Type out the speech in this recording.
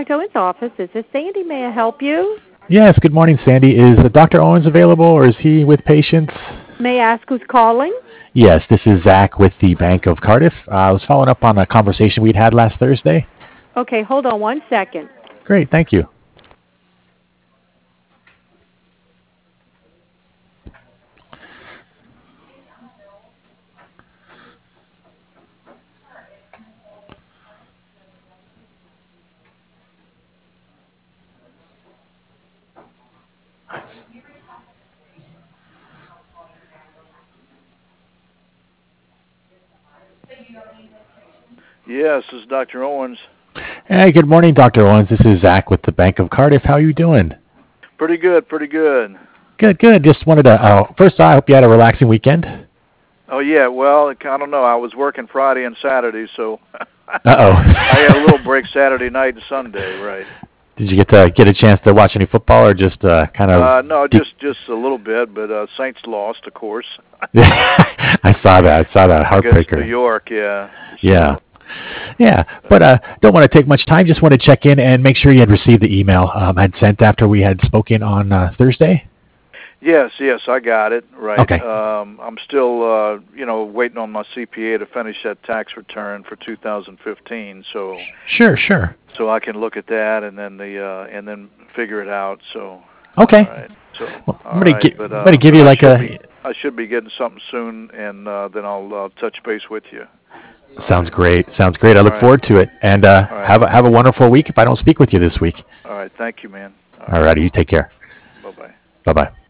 Frank Owens' office. This is Sandy. May I help you? Yes, good morning, Sandy. Is Dr. Owens available, or is he with patients? May I ask who's calling? Yes, this is Zach with the Bank of Cardiff. I was following up on a conversation we'd had last Thursday. Okay, hold on 1 second. Great, thank you. Yes, this is Dr. Owens. Hey, good morning, Dr. Owens. This is Zach with the Bank of Cardiff. How are you doing? Pretty good, pretty good. Good, good. Just wanted to, first, I hope you had a relaxing weekend. Oh, yeah, well, I don't know. I was working Friday and Saturday, so Uh-oh. I had a little break Saturday night and Sunday, right. Did you get a chance to watch any football, or just kind of... No, just a little bit, but Saints lost, of course. I saw that. Heartbreaker. Against New York, yeah. Yeah. Yeah, but don't want to take much time. Just want to check in and make sure you had received the email I'd sent after we had spoken on Thursday. Yes, I got it, right. Okay. I'm still, waiting on my CPA to finish that tax return for 2015, so... Sure. So I can look at that and then figure it out, so... Okay. All right. So, well, I'm gonna give you I should be getting something soon, and then I'll touch base with you. Sounds great. I look forward to it. And have a wonderful week if I don't speak with you this week. All right. Thank you, man. All righty. You take care. Bye-bye. Bye-bye.